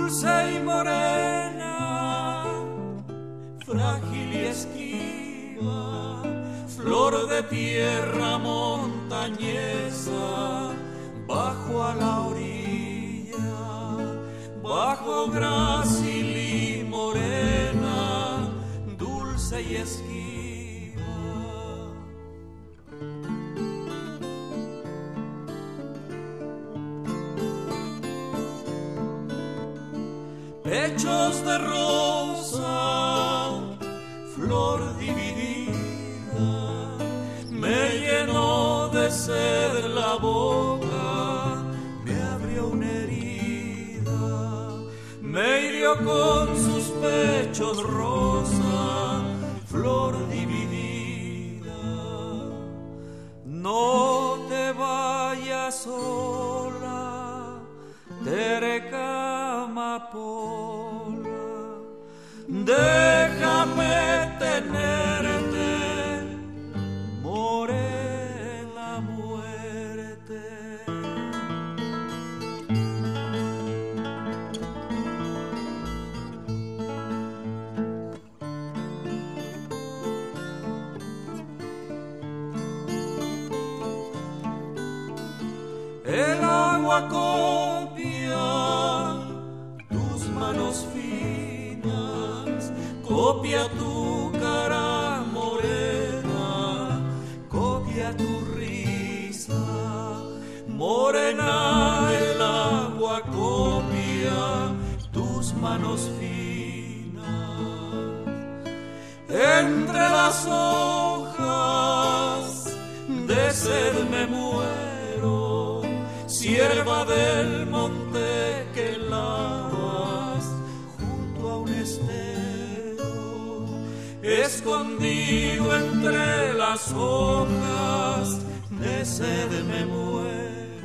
dulce y morena, frágil y esquiva, flor de tierra montañesa, bajo a la orilla, bajo grácil y morena, dulce y esquiva. Pechos de rosa, flor dividida, me llenó de sed la boca, me abrió una herida, me hirió con sus pechos rosa, flor dividida. No te vayas sola, terca amapola, déjame tenerte, morena muerte. El agua copia tus manos finas, copia tu cara morena, copia tu risa morena. El agua copia tus manos finas, entre las hojas de sed me muero, sierva del monte que lavas junto a un estero, escondido entre las hojas de sed me muero.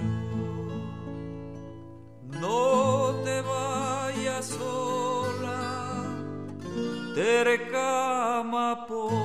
No te vayas sola, terca amapola,